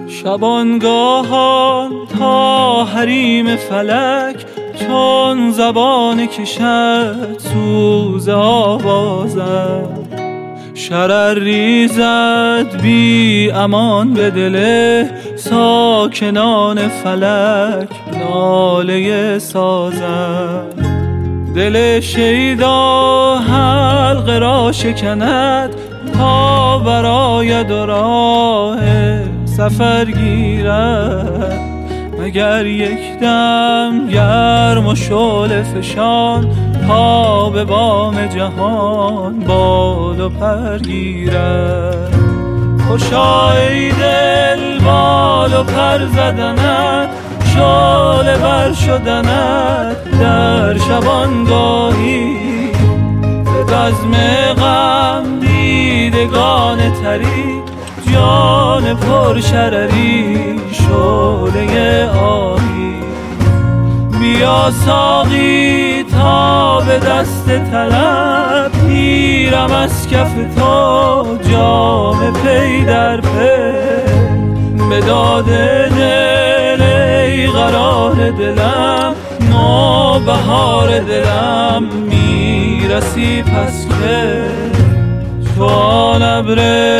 شبانگاهان تا حریم فلک چون زبان کشد سوز آوازد. شرر ریزد بی امان به دل ساکنان فلک ناله سازد. دل شیدا حلقه را شکند تا براید و راه سفر گیرد. مگر یک دم گرم و شعله فشان تا به بام جهان بال و پر گیرد. خوشا ای دل بال و پر زدنت، شعله بر شدنت در شبانگاهی. به بزم غم دیدگان طری، جان پر شرری شعله آهی. بیا ساقی تا به دست طلب گیرم از کف تو جام پی در پی. به داد دل ای قرار دلم، نوبهار دلم میرسی پس که چون ابر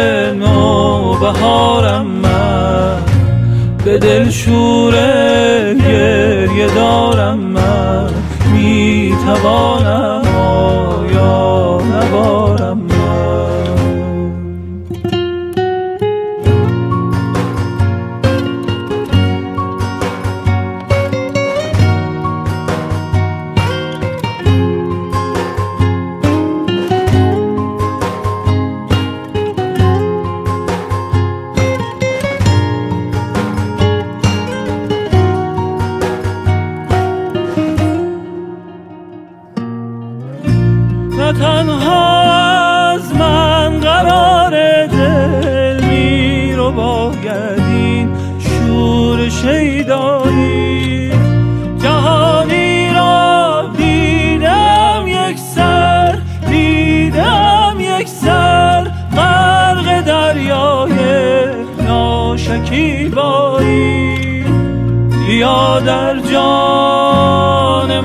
نوبهارم من. به دل شور گریه دارم من، میتوانم آیا نبارم من. تنها از من قرار دل می رو باید این شور شیدایی. جهانی را دیدم یک سر، دیدم یک سر غرق دریای ناشکیبایی. بیا در جان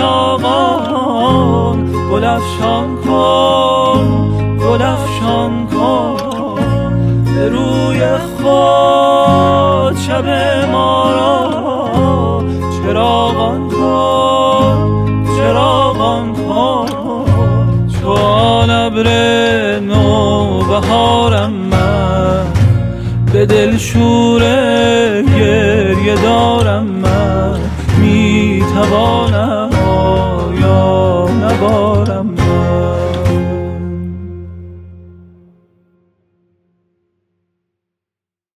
مشتاقان گل افشان کن، گل افشان کن. به روی خود شب ما را چراغان کن، چراغان کن. چون ابر نوبهارم من، به دل شور گریه دارم من. میتوانم آیا نبارم من.